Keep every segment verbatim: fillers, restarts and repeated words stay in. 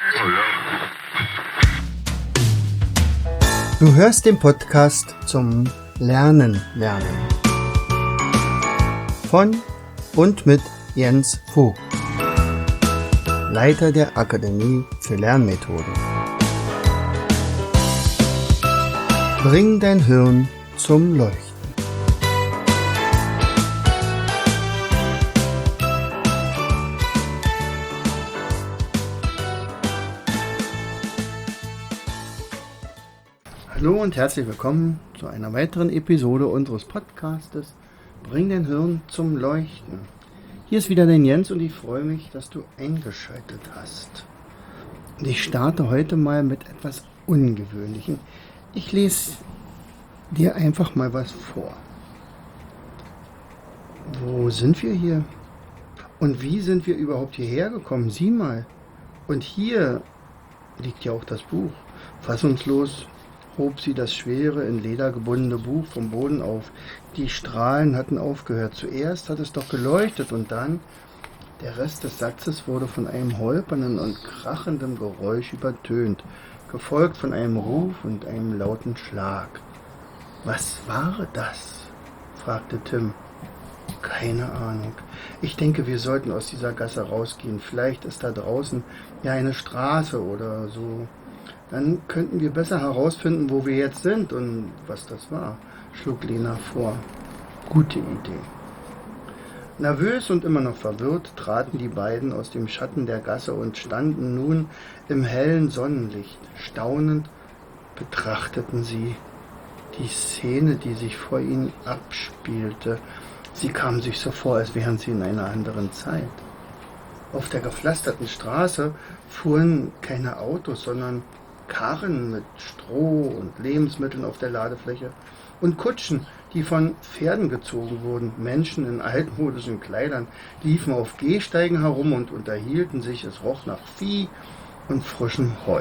Du hörst den Podcast zum Lernen lernen von und mit Jens Vogt, Leiter der Akademie für Lernmethoden. Bring dein Hirn zum Leuchten. Hallo und herzlich willkommen zu einer weiteren Episode unseres Podcastes Bring dein Hirn zum Leuchten. Hier ist wieder dein Jens und ich freue mich, dass du eingeschaltet hast. Und ich starte heute mal mit etwas Ungewöhnlichem. Ich lese dir einfach mal was vor. Wo sind wir hier? Und wie sind wir überhaupt hierher gekommen? Sieh mal. Und hier liegt ja auch das Buch. Fassungslos hob sie das schwere, in Leder gebundene Buch vom Boden auf. Die Strahlen hatten aufgehört. Zuerst hat es doch geleuchtet und dann, der Rest des Satzes wurde von einem holpernden und krachenden Geräusch übertönt, gefolgt von einem Ruf und einem lauten Schlag. Was war das? Fragte Tim. Keine Ahnung. Ich denke, wir sollten aus dieser Gasse rausgehen. Vielleicht ist da draußen ja eine Straße oder so. Dann könnten wir besser herausfinden, wo wir jetzt sind und was das war, schlug Lena vor. Gute Idee. Nervös und immer noch verwirrt traten die beiden aus dem Schatten der Gasse und standen nun im hellen Sonnenlicht. Staunend betrachteten sie die Szene, die sich vor ihnen abspielte. Sie kamen sich so vor, als wären sie in einer anderen Zeit. Auf der gepflasterten Straße fuhren keine Autos, sondern Karren mit Stroh und Lebensmitteln auf der Ladefläche und Kutschen, die von Pferden gezogen wurden. Menschen in altmodischen Kleidern liefen auf Gehsteigen herum und unterhielten sich. Es roch nach Vieh und frischem Heu.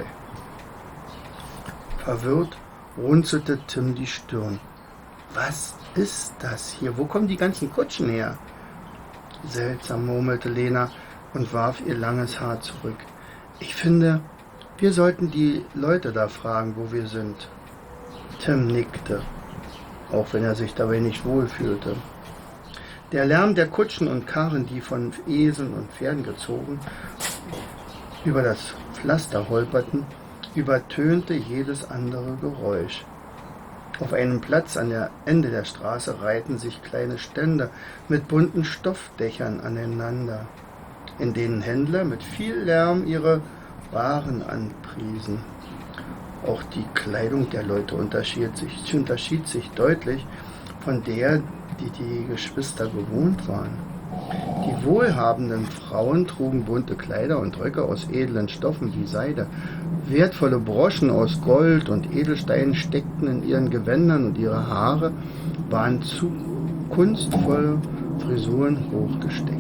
Verwirrt runzelte Tim die Stirn. Was ist das hier? Wo kommen die ganzen Kutschen her? Seltsam, murmelte Lena und warf ihr langes Haar zurück. Ich finde, wir sollten die Leute da fragen, wo wir sind. Tim nickte, auch wenn er sich dabei nicht wohlfühlte. Der Lärm der Kutschen und Karren, die von Eseln und Pferden gezogen über das Pflaster holperten, übertönte jedes andere Geräusch. Auf einem Platz an der Ende der Straße reihten sich kleine Stände mit bunten Stoffdächern aneinander, in denen Händler mit viel Lärm ihre Waren anpriesen. Auch die Kleidung der Leute unterschied sich, unterschied sich deutlich von der, die die Geschwister gewohnt waren. Die wohlhabenden Frauen trugen bunte Kleider und Röcke aus edlen Stoffen wie Seide. Wertvolle Broschen aus Gold und Edelsteinen steckten in ihren Gewändern und ihre Haare waren zu kunstvolle Frisuren hochgesteckt.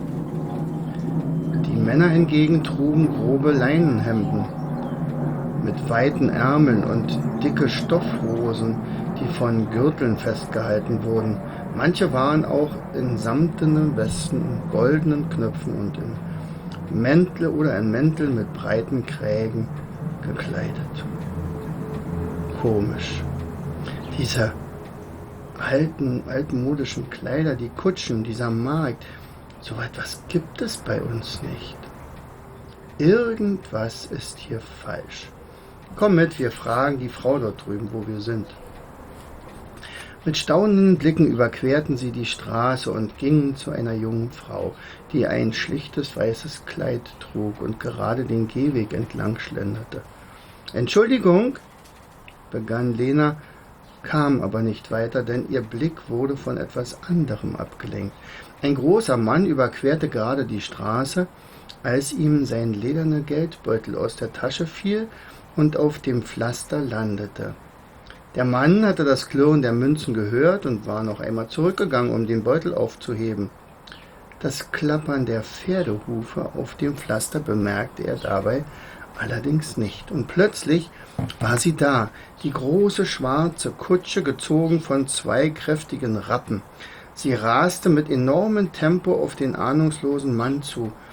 Die Männer hingegen trugen grobe Leinenhemden mit weiten Ärmeln und dicke Stoffhosen, die von Gürteln festgehalten wurden. Manche waren auch in samtenen Westen und goldenen Knöpfen und in Mäntel oder in Mäntel mit breiten Krägen gekleidet. Komisch. Diese alten, altmodischen Kleider, die Kutschen, dieser Markt, so etwas gibt es bei uns nicht. Irgendwas ist hier falsch. Komm mit, wir fragen die Frau dort drüben, wo wir sind. Mit staunenden Blicken überquerten sie die Straße und gingen zu einer jungen Frau, die ein schlichtes weißes Kleid trug und gerade den Gehweg entlang schlenderte. Entschuldigung, begann Lena, kam aber nicht weiter, denn ihr Blick wurde von etwas anderem abgelenkt. Ein großer Mann überquerte gerade die Straße, als ihm sein lederner Geldbeutel aus der Tasche fiel und auf dem Pflaster landete. Der Mann hatte das Klirren der Münzen gehört und war noch einmal zurückgegangen, um den Beutel aufzuheben. Das Klappern der Pferdehufe auf dem Pflaster bemerkte er dabei allerdings nicht. Und plötzlich war sie da, die große schwarze Kutsche, gezogen von zwei kräftigen Rappen. Sie raste mit enormem Tempo auf den ahnungslosen Mann zu.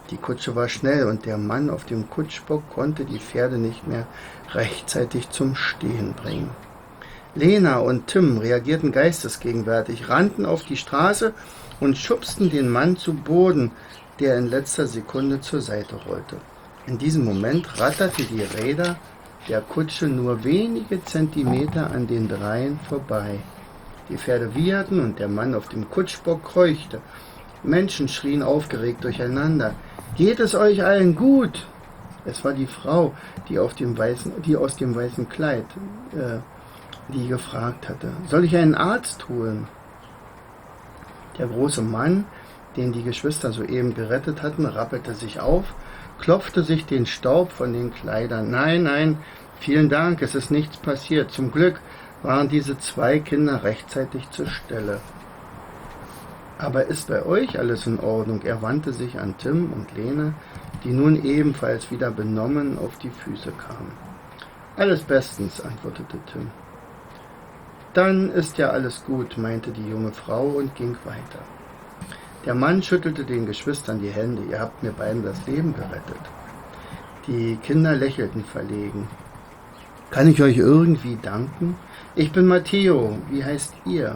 Die Kutsche war schnell und der Mann auf dem Kutschbock konnte die Pferde nicht mehr rechtzeitig zum Stehen bringen. Lena und Tim reagierten geistesgegenwärtig, rannten auf die Straße und schubsten den Mann zu Boden, der in letzter Sekunde zur Seite rollte. In diesem Moment ratterten die Räder der Kutsche nur wenige Zentimeter an den Dreien vorbei. Die Pferde wieherten und der Mann auf dem Kutschbock keuchte. Menschen schrien aufgeregt durcheinander. »Geht es euch allen gut?« Es war die Frau, die, auf dem weißen, die aus dem weißen Kleid, äh, die gefragt hatte. »Soll ich einen Arzt holen?« Der große Mann, den die Geschwister soeben gerettet hatten, rappelte sich auf, klopfte sich den Staub von den Kleidern. »Nein, nein, vielen Dank, es ist nichts passiert. Zum Glück waren diese zwei Kinder rechtzeitig zur Stelle.« »Aber ist bei euch alles in Ordnung?« Er wandte sich an Tim und Lena, die nun ebenfalls wieder benommen auf die Füße kamen. »Alles bestens«, antwortete Tim. »Dann ist ja alles gut«, meinte die junge Frau und ging weiter. Der Mann schüttelte den Geschwistern die Hände. »Ihr habt mir beiden das Leben gerettet.« Die Kinder lächelten verlegen. »Kann ich euch irgendwie danken?« »Ich bin Matteo. Wie heißt ihr?«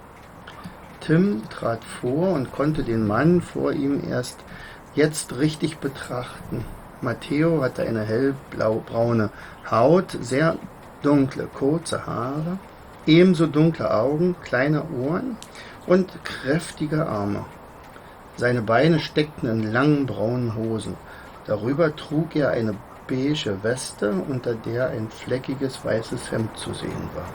Tim trat vor und konnte den Mann vor ihm erst jetzt richtig betrachten. Matteo hatte eine hellblau-braune Haut, sehr dunkle, kurze Haare, ebenso dunkle Augen, kleine Ohren und kräftige Arme. Seine Beine steckten in langen braunen Hosen. Darüber trug er eine beige Weste, unter der ein fleckiges weißes Hemd zu sehen war.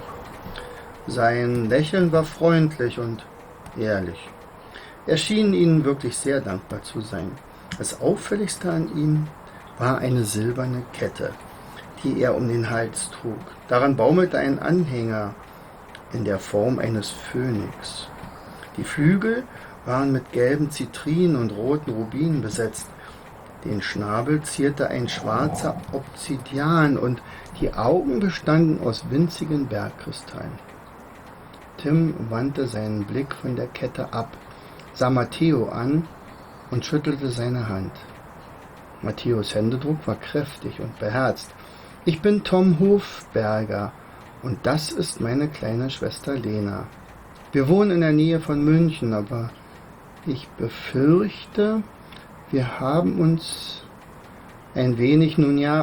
Sein Lächeln war freundlich und ehrlich. Er schien ihnen wirklich sehr dankbar zu sein. Das Auffälligste an ihm war eine silberne Kette, die er um den Hals trug. Daran baumelte ein Anhänger in der Form eines Phönix. Die Flügel waren mit gelben Zitrinen und roten Rubinen besetzt. Den Schnabel zierte ein schwarzer Obsidian und die Augen bestanden aus winzigen Bergkristallen. Tim wandte seinen Blick von der Kette ab, sah Matteo an und schüttelte seine Hand. Matteos Händedruck war kräftig und beherzt. »Ich bin Tom Hofberger und das ist meine kleine Schwester Lena. Wir wohnen in der Nähe von München, aber ich befürchte, wir haben uns ein wenig, nun ja,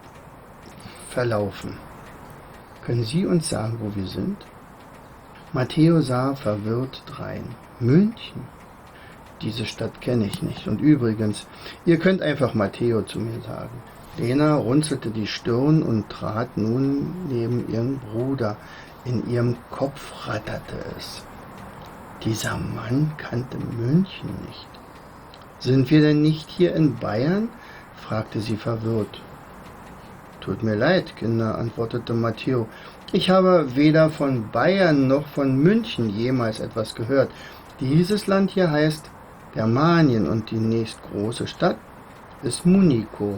verlaufen. Können Sie uns sagen, wo wir sind?« Matteo sah verwirrt drein. »München? Diese Stadt kenne ich nicht. Und übrigens, ihr könnt einfach Matteo zu mir sagen.« Lena runzelte die Stirn und trat nun neben ihren Bruder. In ihrem Kopf ratterte es. Dieser Mann kannte München nicht. »Sind wir denn nicht hier in Bayern?« fragte sie verwirrt. »Tut mir leid, Kinder«, antwortete Matteo. »Ich habe weder von Bayern noch von München jemals etwas gehört. Dieses Land hier heißt Germanien und die nächstgroße Stadt ist Munico.«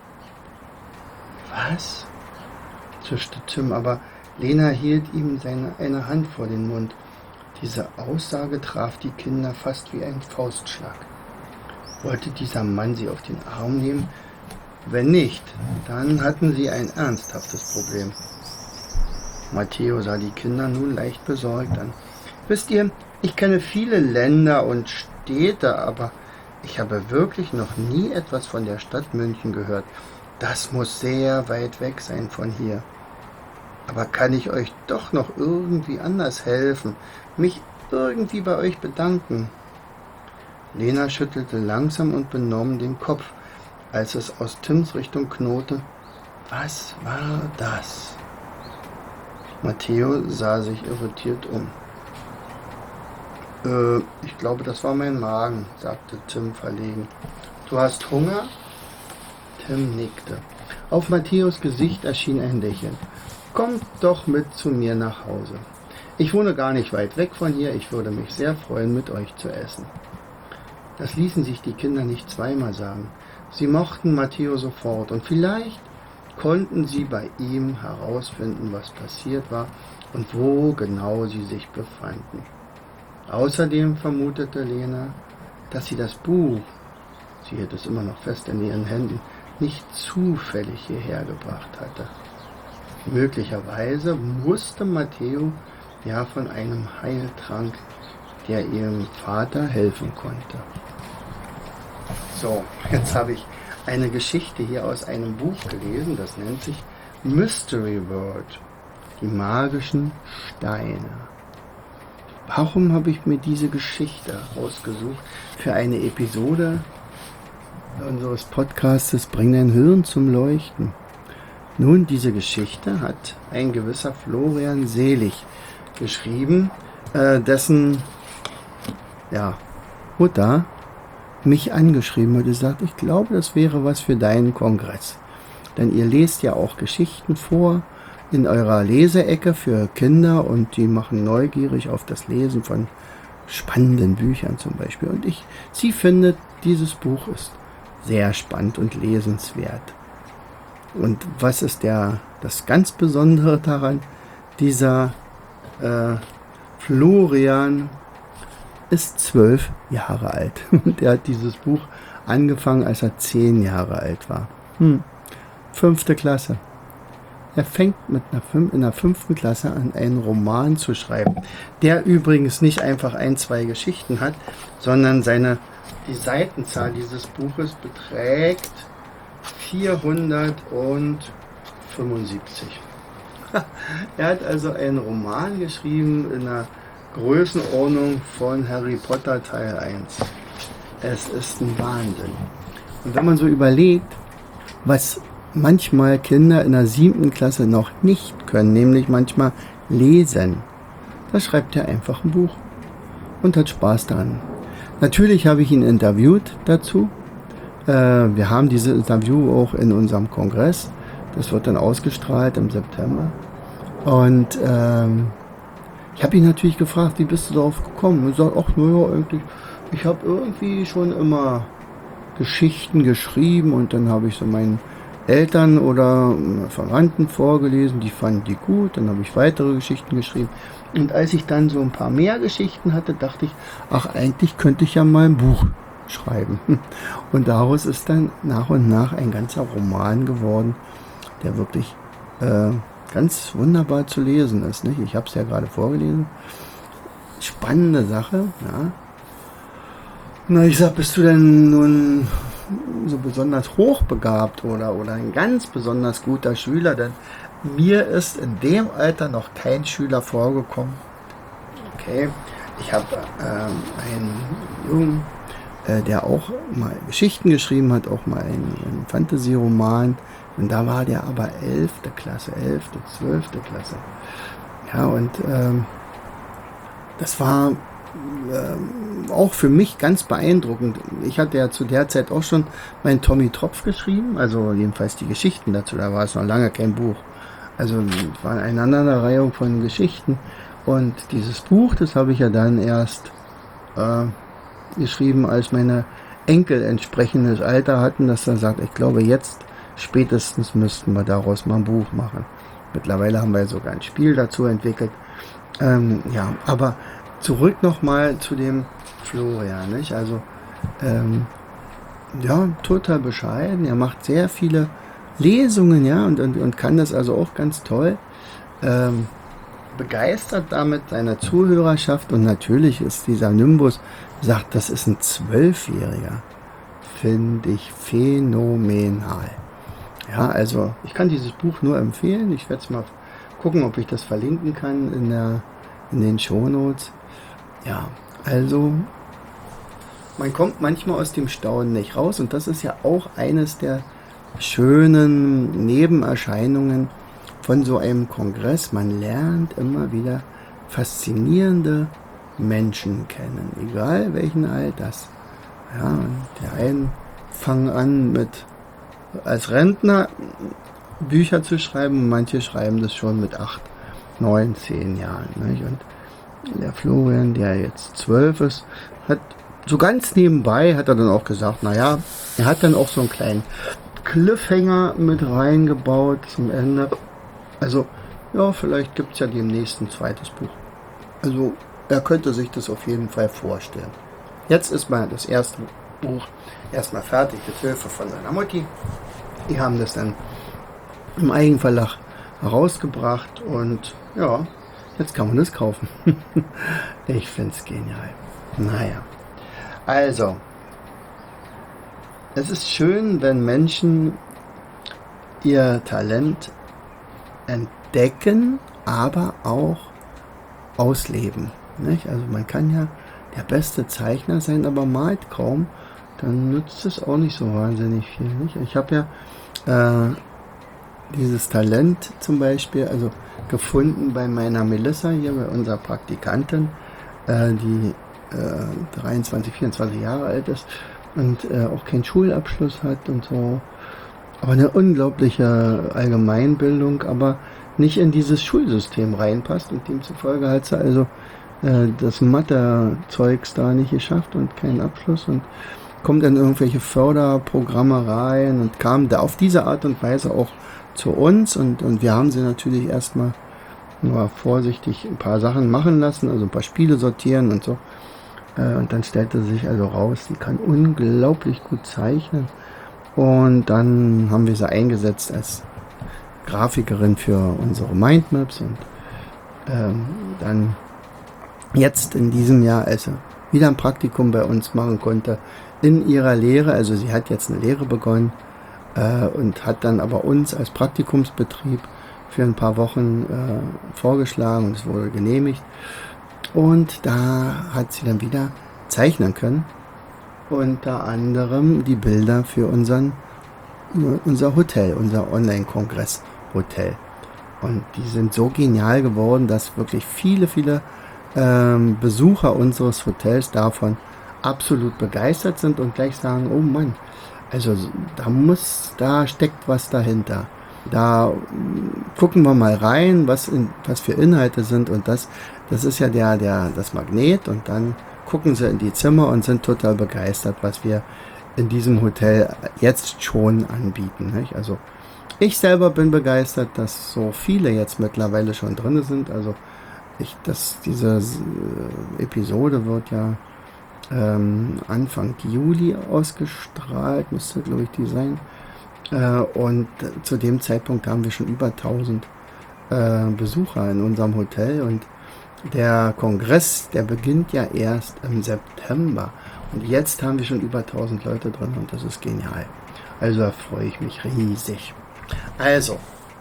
»Was?« zischte Tim, aber Lena hielt ihm seine, eine Hand vor den Mund. Diese Aussage traf die Kinder fast wie ein Faustschlag. Wollte dieser Mann sie auf den Arm nehmen? Wenn nicht, dann hatten sie ein ernsthaftes Problem. Matteo sah die Kinder nun leicht besorgt an. »Wisst ihr, ich kenne viele Länder und Städte, aber ich habe wirklich noch nie etwas von der Stadt München gehört. Das muss sehr weit weg sein von hier. Aber kann ich euch doch noch irgendwie anders helfen, mich irgendwie bei euch bedanken?« Lena schüttelte langsam und benommen den Kopf, als es aus Tims Richtung knurrte. »Was war das?« Matteo sah sich irritiert um. Äh, ich glaube, das war mein Magen«, sagte Tim verlegen. »Du hast Hunger?« Tim nickte. Auf Matteos Gesicht erschien ein Lächeln. »Kommt doch mit zu mir nach Hause. Ich wohne gar nicht weit weg von hier. Ich würde mich sehr freuen, mit euch zu essen.« Das ließen sich die Kinder nicht zweimal sagen. Sie mochten Matteo sofort und vielleicht konnten sie bei ihm herausfinden, was passiert war und wo genau sie sich befanden. Außerdem vermutete Lena, dass sie das Buch sie hielt es immer noch fest in ihren Händen, nicht zufällig hierher gebracht hatte. Möglicherweise wusste Matteo ja von einem Heiltrank, der ihrem Vater helfen konnte. So, jetzt habe ich eine Geschichte hier aus einem Buch gelesen, das nennt sich Mystery World, die magischen Steine. Warum habe ich mir diese Geschichte ausgesucht für eine Episode unseres Podcastes Bring dein Hirn zum Leuchten? Nun, diese Geschichte hat ein gewisser Florian Selig geschrieben, äh, dessen ja, Mutter mich angeschrieben hat und gesagt, ich glaube, das wäre was für deinen Kongress. Denn ihr lest ja auch Geschichten vor in eurer Leseecke für Kinder und die machen neugierig auf das Lesen von spannenden Büchern zum Beispiel. Und ich, sie findet, dieses Buch ist sehr spannend und lesenswert. Und was ist der, das ganz Besondere daran? Dieser äh, Florian ist zwölf Jahre alt. Und er hat dieses Buch angefangen, als er zehn Jahre alt war. Hm. Fünfte Klasse. Er fängt mit einer fünf, in der fünften Klasse an, einen Roman zu schreiben, der übrigens nicht einfach ein, zwei Geschichten hat, sondern seine, die Seitenzahl dieses Buches beträgt vierhundertfünfundsiebzig. Er hat also einen Roman geschrieben in der Größenordnung von Harry Potter Teil eins. Es ist ein Wahnsinn. Und wenn man so überlegt, was manchmal Kinder in der siebten Klasse noch nicht können, nämlich manchmal lesen, da schreibt er einfach ein Buch und hat Spaß daran. Natürlich habe ich ihn interviewt dazu. Äh, wir haben dieses Interview auch in unserem Kongress. Das wird dann ausgestrahlt im September. Und ähm, ich habe ihn natürlich gefragt, wie bist du darauf gekommen? Und er sagt, ach naja, eigentlich, ich habe irgendwie schon immer Geschichten geschrieben und dann habe ich so meinen Eltern oder Verwandten vorgelesen, die fanden die gut, dann habe ich weitere Geschichten geschrieben. Und als ich dann so ein paar mehr Geschichten hatte, dachte ich, ach eigentlich könnte ich ja mal ein Buch schreiben. Und daraus ist dann nach und nach ein ganzer Roman geworden, der wirklich äh, ganz wunderbar zu lesen ist. Nicht? Ich habe es ja gerade vorgelesen. Spannende Sache. Ja. Na, ich sag, bist du denn nun so besonders hochbegabt oder, oder ein ganz besonders guter Schüler? Denn mir ist in dem Alter noch kein Schüler vorgekommen. Okay, ich habe ähm, einen Jungen, äh, der auch mal Geschichten geschrieben hat, auch mal einen, einen Fantasy-Roman. Und da war der aber elfte Klasse, elfte, zwölfte Klasse. Ja, und ähm, das war ähm, auch für mich ganz beeindruckend. Ich hatte ja zu der Zeit auch schon meinen Tommy Tropf geschrieben, also jedenfalls die Geschichten dazu, da war es noch lange kein Buch. Also es war eine Aneinanderreihung von Geschichten. Und dieses Buch, das habe ich ja dann erst äh, geschrieben, als meine Enkel entsprechendes Alter hatten, dass er sagt, ich glaube jetzt spätestens müssten wir daraus mal ein Buch machen. Mittlerweile haben wir sogar ein Spiel dazu entwickelt. Ähm, ja, aber zurück nochmal zu dem Florian, nicht? Also, ähm, ja, total bescheiden. Er macht sehr viele Lesungen, ja, und, und, und kann das also auch ganz toll. Ähm, begeistert damit seine Zuhörerschaft und natürlich ist dieser Nimbus, sagt, das ist ein Zwölfjähriger. Finde ich phänomenal. Ja, also ich kann dieses Buch nur empfehlen. Ich werde es mal gucken, ob ich das verlinken kann in, der, in den Shownotes. Ja, also man kommt manchmal aus dem Staunen nicht raus und das ist ja auch eines der schönen Nebenerscheinungen von so einem Kongress. Man lernt immer wieder faszinierende Menschen kennen, egal welchen Alters. Ja, die einen fangen an mit als Rentner Bücher zu schreiben und manche schreiben das schon mit acht, neun, zehn Jahren. Nicht? Und der Florian, der jetzt zwölf ist, hat so ganz nebenbei, hat er dann auch gesagt, naja, er hat dann auch so einen kleinen Cliffhanger mit reingebaut zum Ende. Also, ja, vielleicht gibt es ja demnächst ein zweites Buch. Also, er könnte sich das auf jeden Fall vorstellen. Jetzt ist mal das erste Buch erstmal fertig, mit Hilfe von seiner Mutti. Die haben das dann im Eigenverlag herausgebracht und ja, jetzt kann man das kaufen. Ich finde es genial. Naja, also, es ist schön, wenn Menschen ihr Talent entdecken, aber auch ausleben. Nicht? Also man kann ja der beste Zeichner sein, aber malt kaum, dann nützt es auch nicht so wahnsinnig viel. Nicht? Ich habe ja äh, dieses Talent zum Beispiel also gefunden bei meiner Melissa, hier bei unserer Praktikantin, äh, die äh, dreiundzwanzig, vierundzwanzig Jahre alt ist und äh, auch keinen Schulabschluss hat und so. Aber eine unglaubliche Allgemeinbildung, aber nicht in dieses Schulsystem reinpasst und demzufolge hat sie also äh, das Mathe-Zeugs da nicht geschafft und keinen Abschluss und kommt in irgendwelche Förderprogramme rein und kam da auf diese Art und Weise auch zu uns und, und wir haben sie natürlich erstmal nur vorsichtig ein paar Sachen machen lassen, also ein paar Spiele sortieren und so. Äh, und dann stellte sich also raus, sie kann unglaublich gut zeichnen. Und dann haben wir sie eingesetzt als Grafikerin für unsere Mindmaps und ähm, dann jetzt in diesem Jahr, als sie wieder ein Praktikum bei uns machen konnte, in ihrer Lehre, also sie hat jetzt eine Lehre begonnen äh, und hat dann aber uns als Praktikumsbetrieb für ein paar Wochen äh, vorgeschlagen und es wurde genehmigt und da hat sie dann wieder zeichnen können. Unter anderem die Bilder für unseren, unser Hotel, unser Online-Kongress-Hotel. Und die sind so genial geworden, dass wirklich viele, viele ähm, Besucher unseres Hotels davon absolut begeistert sind und gleich sagen, oh Mann, also da muss, da steckt was dahinter. Da gucken wir mal rein, was, in, was für Inhalte sind und das, das ist ja der, der, das Magnet und dann gucken sie in die Zimmer und sind total begeistert, was wir in diesem Hotel jetzt schon anbieten. Nicht? Also ich selber bin begeistert, dass so viele jetzt mittlerweile schon drin sind. Also ich, das, diese äh, Episode wird ja ähm, Anfang Juli ausgestrahlt, müsste glaube ich die sein. Äh, und zu dem Zeitpunkt haben wir schon über tausend äh, Besucher in unserem Hotel und der Kongress, der beginnt ja erst im September und jetzt haben wir schon über tausend Leute drin und das ist genial. Also da freue ich mich riesig. Also,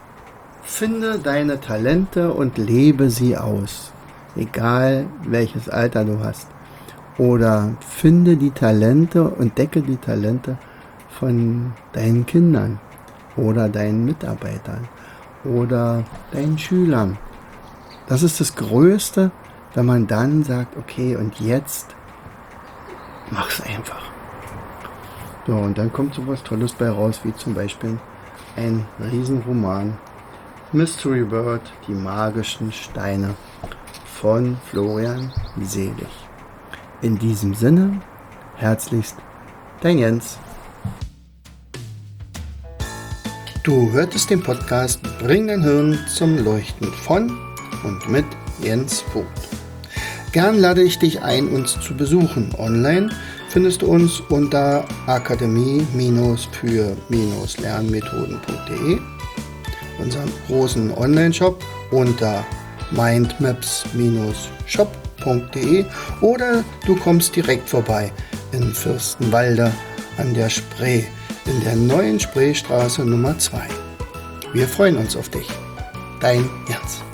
finde deine Talente und lebe sie aus, egal welches Alter du hast. Oder finde die Talente und decke die Talente von deinen Kindern oder deinen Mitarbeitern oder deinen Schülern. Das ist das Größte, wenn man dann sagt, okay, und jetzt mach's einfach. So, und dann kommt sowas Tolles bei raus, wie zum Beispiel ein Riesenroman, Mystery Bird, die magischen Steine von Florian Selig. In diesem Sinne, herzlichst, dein Jens. Du hörtest den Podcast Bring dein Hirn zum Leuchten von und mit Jens Vogt. Gern lade ich dich ein, uns zu besuchen. Online findest du uns unter akademie für lernmethoden punkt de, unseren großen Online-Shop unter mindmaps shop punkt de oder du kommst direkt vorbei in Fürstenwalde an der Spree, in der neuen Spreestraße Nummer zwei. Wir freuen uns auf dich. Dein Jens.